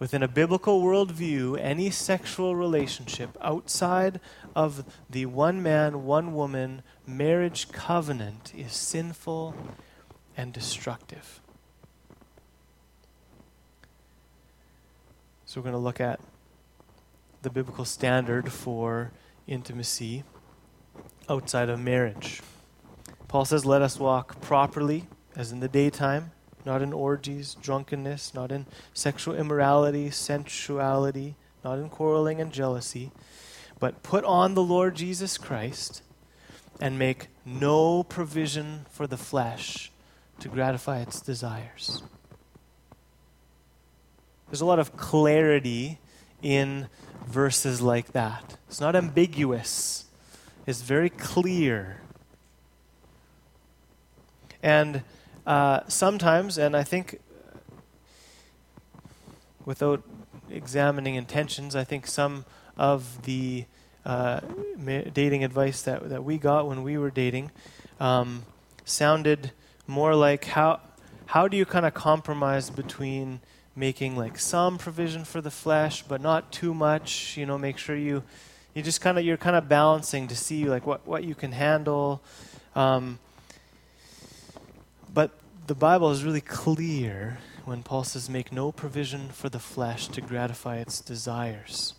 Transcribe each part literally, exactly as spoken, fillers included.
Within a biblical worldview, any sexual relationship outside of the one man, one woman marriage covenant is sinful and destructive. So we're going to look at the biblical standard for intimacy outside of marriage. Paul says, let us walk properly as in the daytime, not in orgies, drunkenness, not in sexual immorality, sensuality, not in quarreling and jealousy, but put on the Lord Jesus Christ and make no provision for the flesh to gratify its desires. There's a lot of clarity in verses like that. It's not ambiguous. It's very clear. And uh, sometimes, and I think without examining intentions, I think some of the uh, ma- dating advice that, that we got when we were dating um, sounded more like how how do you kind of compromise between making like some provision for the flesh, but not too much, you know, make sure you, you just kind of, you're kind of balancing to see like what, what you can handle. Um, but the Bible is really clear when Paul says, make no provision for the flesh to gratify its desires.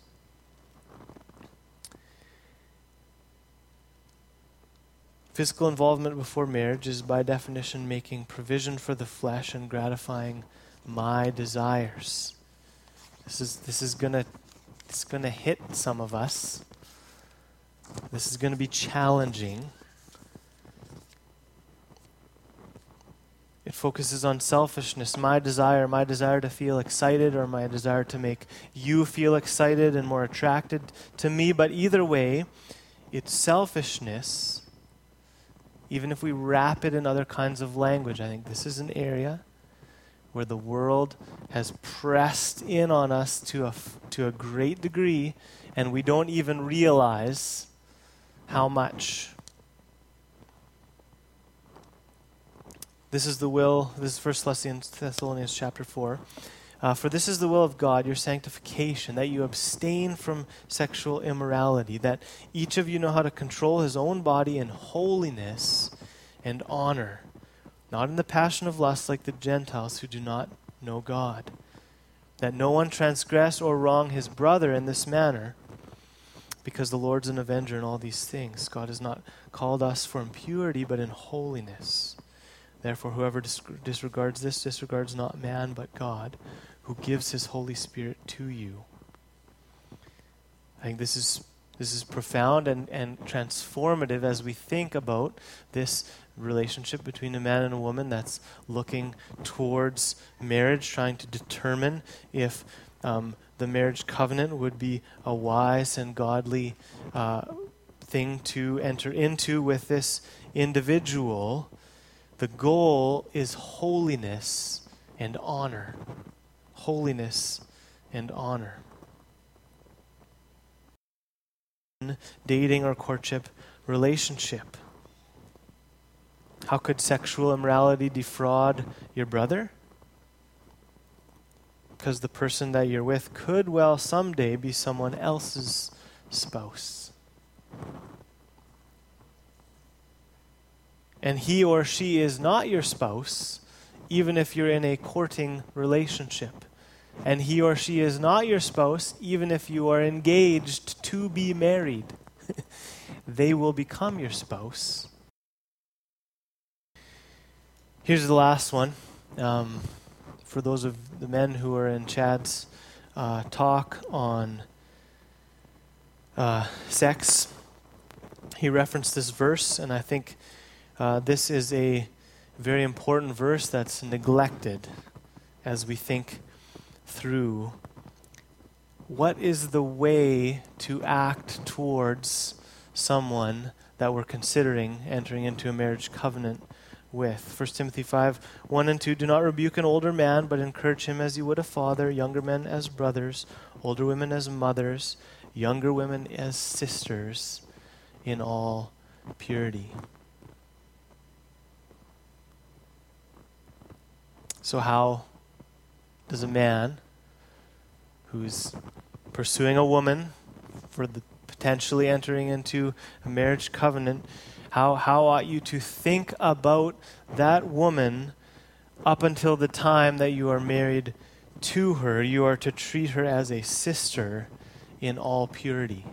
Physical involvement before marriage is by definition making provision for the flesh and gratifying my desires. This is this is gonna it's gonna hit some of us. This is gonna be challenging. It focuses on selfishness, my desire, my desire to feel excited, or my desire to make you feel excited and more attracted to me. But either way, it's selfishness. Even if we wrap it in other kinds of language, I think this is an area where the world has pressed in on us to a, to a great degree, and we don't even realize how much. This is the will, this is First Thessalonians chapter four. Uh, For this is the will of God, your sanctification, that you abstain from sexual immorality, that each of you know how to control his own body in holiness and honor, not in the passion of lust like the Gentiles who do not know God, that no one transgress or wrong his brother in this manner, because the Lord's an avenger in all these things. God has not called us for impurity, but in holiness. Therefore, whoever dis- disregards this disregards not man, but God, who gives his Holy Spirit to you. I think this is this is profound and, and transformative as we think about this relationship between a man and a woman that's looking towards marriage, trying to determine if um, the marriage covenant would be a wise and godly uh, thing to enter into with this individual. The goal is holiness and honor. Holiness and honor. Dating or courtship relationship. How could sexual immorality defraud your brother? Because the person that you're with could well someday be someone else's spouse. And he or she is not your spouse, even if you're in a courting relationship. And he or she is not your spouse, even if you are engaged to be married. They will become your spouse. Here's the last one. Um, for those of the men who are in Chad's uh, talk on uh, sex, he referenced this verse, and I think uh, this is a very important verse that's neglected as we think through what is the way to act towards someone that we're considering entering into a marriage covenant with. First Timothy five, one and two, do not rebuke an older man, but encourage him as you would a father, younger men as brothers, older women as mothers, younger women as sisters, in all purity. So how does a man who's pursuing a woman for the potentially entering into a marriage covenant, how, how ought you to think about that woman up until the time that you are married to her? You are to treat her as a sister in all purity.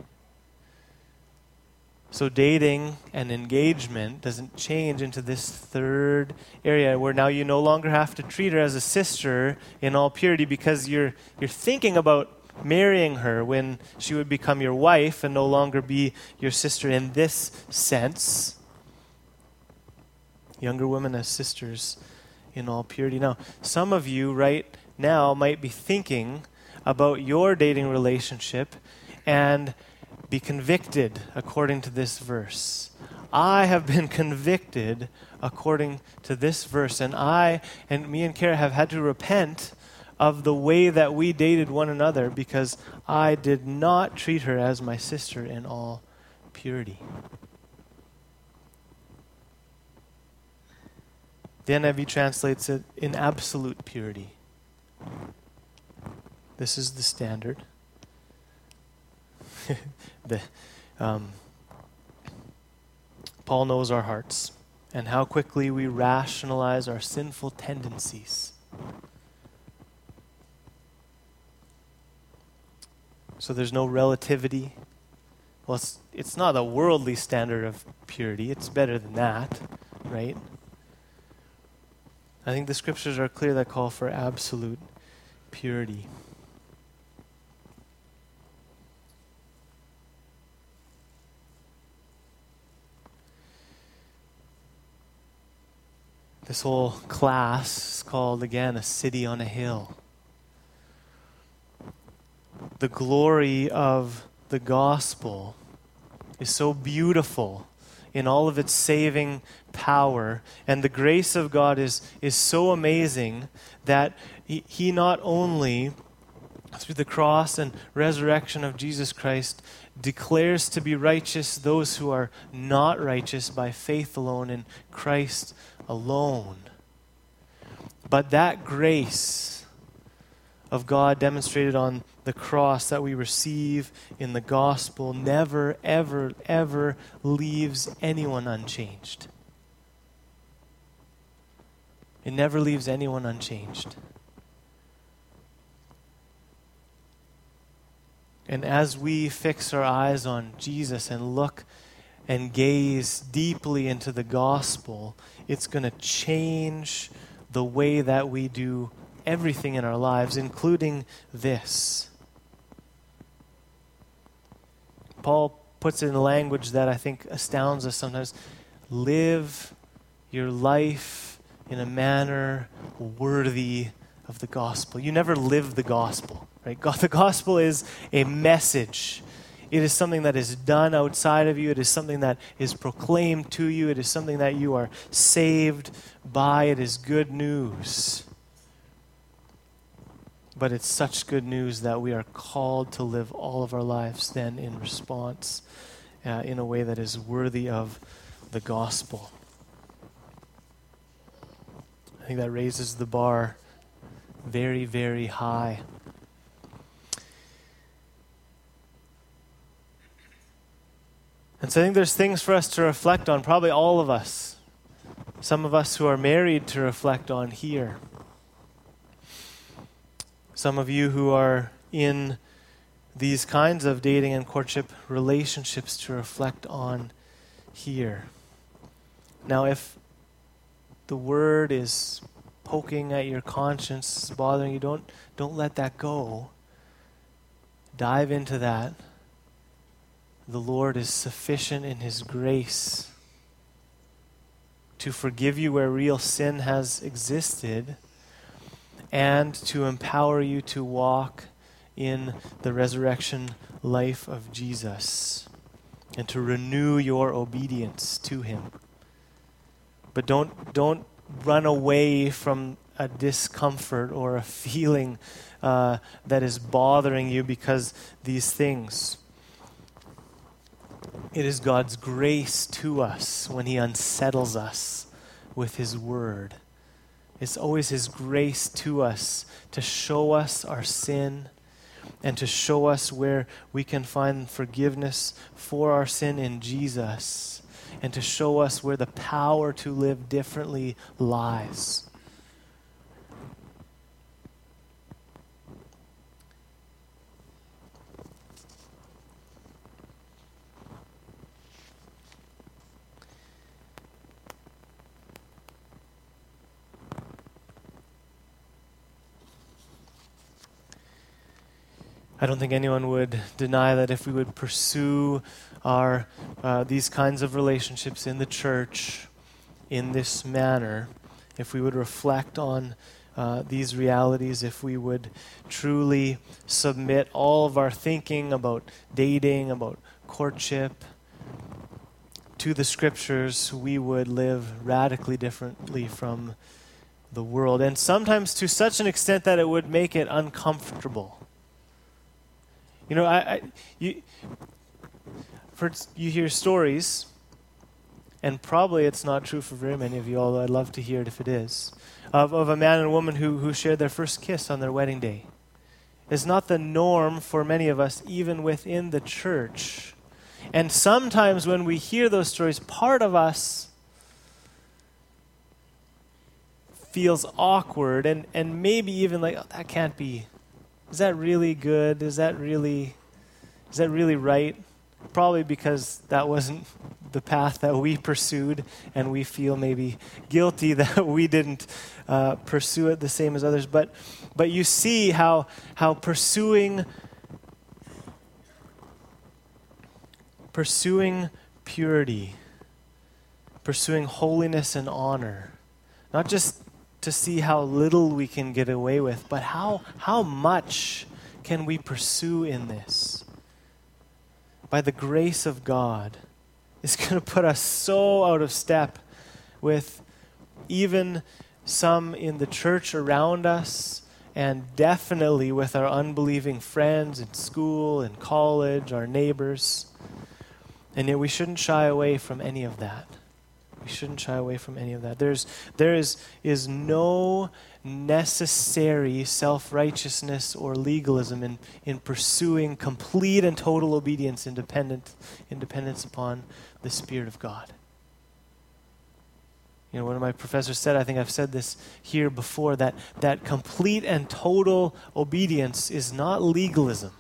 So dating and engagement doesn't change into this third area where now you no longer have to treat her as a sister in all purity because you're you're thinking about marrying her when she would become your wife and no longer be your sister in this sense. Younger women as sisters in all purity. Now, some of you right now might be thinking about your dating relationship and be convicted according to this verse. I have been convicted according to this verse, and I and me and Kara have had to repent of the way that we dated one another because I did not treat her as my sister in all purity. The N I V translates it in absolute purity. This is the standard. the, um, Paul knows our hearts and how quickly we rationalize our sinful tendencies. So there's no relativity. Well, it's, it's not a worldly standard of purity. It's better than that, right? I think the scriptures are clear that call for absolute purity. This whole class is called, again, a city on a hill. The glory of the gospel is so beautiful in all of its saving power, and the grace of God is, is so amazing that he, he not only, through the cross and resurrection of Jesus Christ, declares to be righteous those who are not righteous by faith alone in Christ alone. But that grace of God demonstrated on the cross that we receive in the gospel never, ever, ever leaves anyone unchanged. It never leaves anyone unchanged. And as we fix our eyes on Jesus and look and gaze deeply into the gospel, it's going to change the way that we do everything in our lives, including this. Paul puts it in language that I think astounds us sometimes. Live your life in a manner worthy of the gospel. You never live the gospel, right? God, the gospel is a message. It is something that is done outside of you. It is something that is proclaimed to you. It is something that you are saved by. It is good news. But it's such good news that we are called to live all of our lives then in response uh, in a way that is worthy of the gospel. I think that raises the bar very, very high. And so I think there's things for us to reflect on, probably all of us. Some of us who are married to reflect on here. Some of you who are in these kinds of dating and courtship relationships to reflect on here. Now, if the word is poking at your conscience, bothering you, don't, don't let that go. Dive into that. The Lord is sufficient in His grace to forgive you where real sin has existed, and to empower you to walk in the resurrection life of Jesus and to renew your obedience to Him. But don't don't run away from a discomfort or a feeling uh, that is bothering you because these things. It is God's grace to us when He unsettles us with His word. It's always His grace to us to show us our sin, and to show us where we can find forgiveness for our sin in Jesus, and to show us where the power to live differently lies. I don't think anyone would deny that if we would pursue our uh, these kinds of relationships in the church in this manner, if we would reflect on uh, these realities, if we would truly submit all of our thinking about dating, about courtship, to the Scriptures, we would live radically differently from the world, and sometimes to such an extent that it would make it uncomfortable. You know, I, I you, for, you hear stories, and probably it's not true for very many of you, although I'd love to hear it if it is, of, of a man and a woman who, who shared their first kiss on their wedding day. It's not the norm for many of us, even within the church. And sometimes when we hear those stories, part of us feels awkward and, and maybe even like, oh, that can't be. Is that really good? Is that really, is that really right? Probably because that wasn't the path that we pursued, and we feel maybe guilty that we didn't uh, pursue it the same as others. But, but you see how how pursuing pursuing purity, pursuing holiness and honor, not just to see how little we can get away with, but how how much can we pursue in this? By the grace of God, is going to put us so out of step with even some in the church around us, and definitely with our unbelieving friends in school and college, our neighbors. And yet we shouldn't shy away from any of that. We shouldn't shy away from any of that. There's, there is, is no necessary self-righteousness or legalism in, in pursuing complete and total obedience, independent, independence upon the Spirit of God. You know, one of my professors said, I think I've said this here before, that, that complete and total obedience is not legalism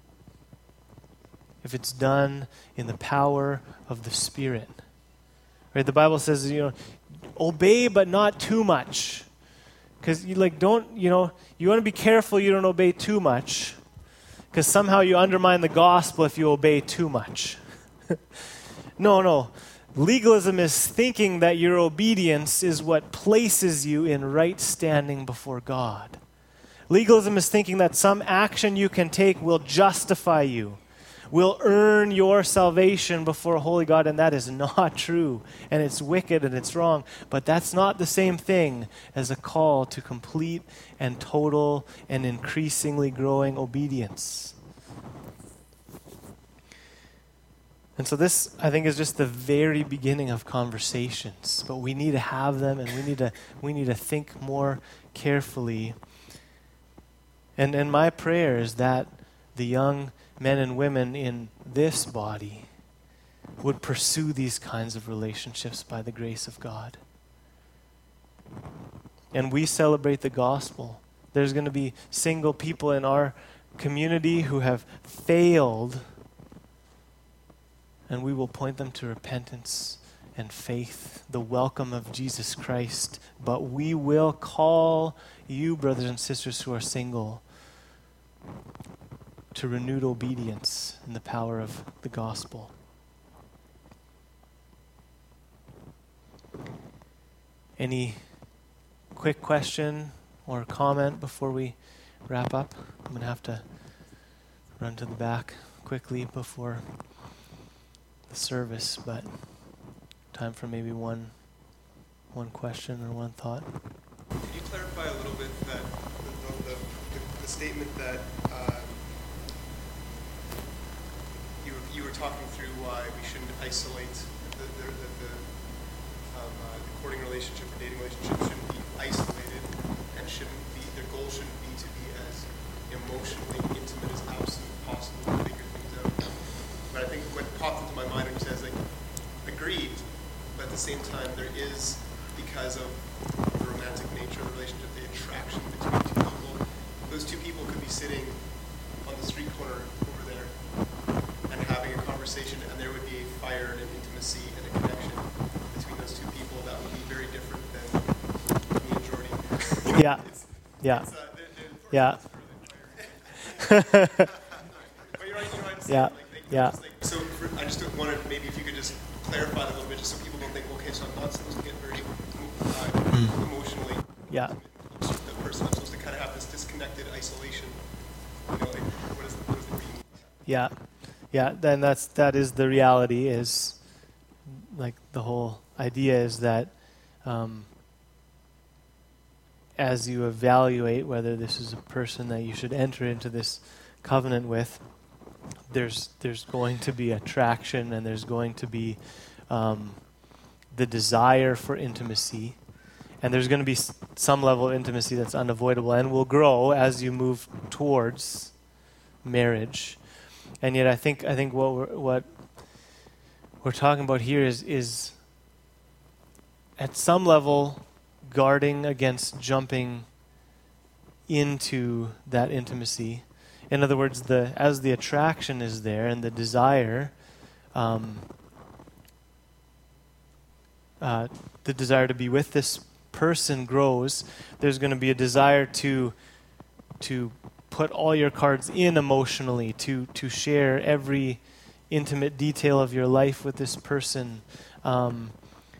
if it's done in the power of the Spirit. Right? The Bible says, you know, obey but not too much. Because you like don't, you know, you want to be careful you don't obey too much. Because somehow you undermine the gospel if you obey too much. no, no. Legalism is thinking that your obedience is what places you in right standing before God. Legalism is thinking that some action you can take will justify you, will earn your salvation before a holy God, and that is not true, and it's wicked and it's wrong, but that's not the same thing as a call to complete and total and increasingly growing obedience. And so this, I think, is just the very beginning of conversations, but we need to have them, and we need to we need to think more carefully. And and my prayer is that the young men and women in this body would pursue these kinds of relationships by the grace of God. And we celebrate the gospel. There's going to be single people in our community who have failed, and we will point them to repentance and faith, the welcome of Jesus Christ. But we will call you, brothers and sisters who are single, to renewed obedience in the power of the gospel. Any quick question or comment before we wrap up? I'm going to have to run to the back quickly before the service, but time for maybe one one question or one thought. Could you clarify a little bit that the, the, the, the statement that uh, you were, you were talking through why we shouldn't isolate the the, the, the, um, uh, the courting relationship or dating relationship shouldn't be isolated and shouldn't be their goal shouldn't be to be as emotionally intimate as sitting on the street corner over there and having a conversation, and there would be a fire and an intimacy and a connection between those two people that would be very different than me and Jordy. You know, Yeah. it's, Yeah. It's, uh, they're, they're Yeah. but you're right, you know what I'm saying? Yeah. Like, like, Yeah. just like, so for, I just wanted, maybe if you could just clarify that a little bit, just so people don't think, okay, so I'm not supposed to get very uh, emotionally. Yeah. The person, I'm supposed to kind of have this disconnected isolation. You know, like, what is, what does it mean? Yeah. Yeah. Then that's that is the reality. Is like the whole idea is that um, as you evaluate whether this is a person that you should enter into this covenant with, there's there's going to be attraction, and there's going to be um, the desire for intimacy, and there's going to be s- some level of intimacy that's unavoidable and will grow as you move towards marriage. And yet, I think I think what we're, what we're talking about here is is at some level guarding against jumping into that intimacy. In other words, the as the attraction is there and the desire, um, uh, the desire to be with this person grows. There's going to be a desire to to put all your cards in emotionally, to to share every intimate detail of your life with this person, um,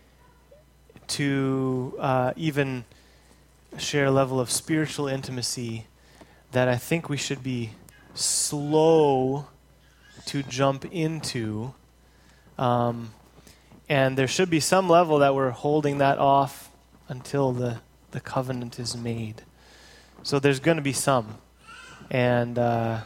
to uh, even share a level of spiritual intimacy that I think we should be slow to jump into. Um, and there should be some level that we're holding that off until the, the covenant is made. So there's going to be some. And uh,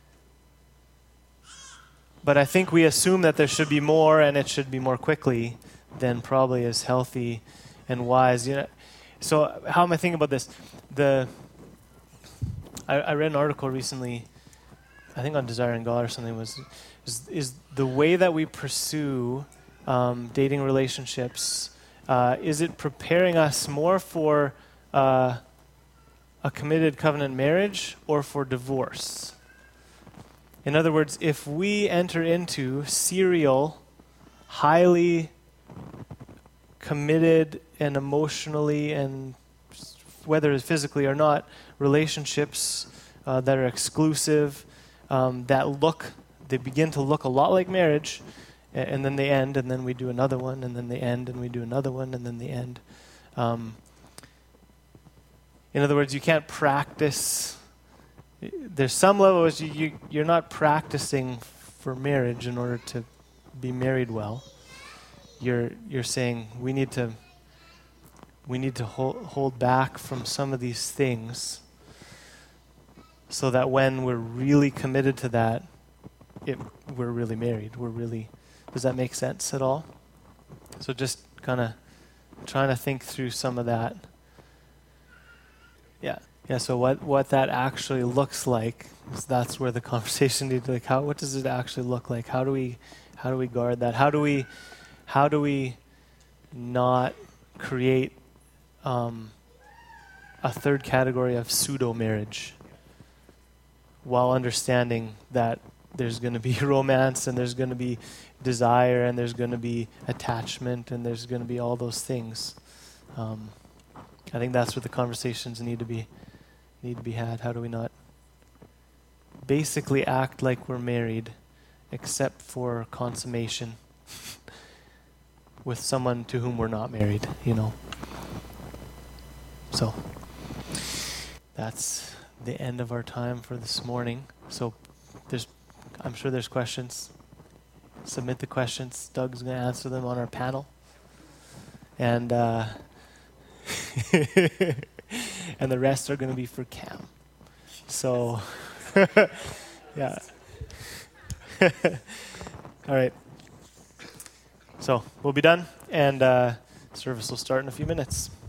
but I think we assume that there should be more, and it should be more quickly than probably is healthy and wise. You know, so how am I thinking about this? The I, I read an article recently, I think on Desiring God or something, was is, is the way that we pursue um, dating relationships, uh, is it preparing us more for uh, a committed covenant marriage or for divorce? In other words, if we enter into serial, highly committed and emotionally and whether it's physically or not, relationships uh, that are exclusive, um, that look, they begin to look a lot like marriage, and, and then they end, and then we do another one, and then they end, and we do another one, and then they end. Um, in other words, you can't practice. There's some levels you, you, you're not practicing for marriage in order to be married well. You're you're saying we need to we need to hold hold back from some of these things so that when we're really committed to that, it we're really married. We're really does that make sense at all? So just kind of trying to think through some of that. Yeah. Yeah, so what, what that actually looks like, is that's where the conversation needs to, like, how, what does it actually look like? How do we, how do we guard that? How do we, how do we not create um, a third category of pseudo-marriage while understanding that there's going to be romance and there's going to be desire and there's going to be attachment and there's going to be all those things. Um, I think that's where the conversations need to be need to be had. How do we not basically act like we're married except for consummation with someone to whom we're not married, you know? So that's the end of our time for this morning. So there's I'm sure there's questions. Submit the questions. Doug's going to answer them on our panel. And uh and the rest are going to be for Cam. So, yeah. All right. So, we'll be done, and uh, service will start in a few minutes.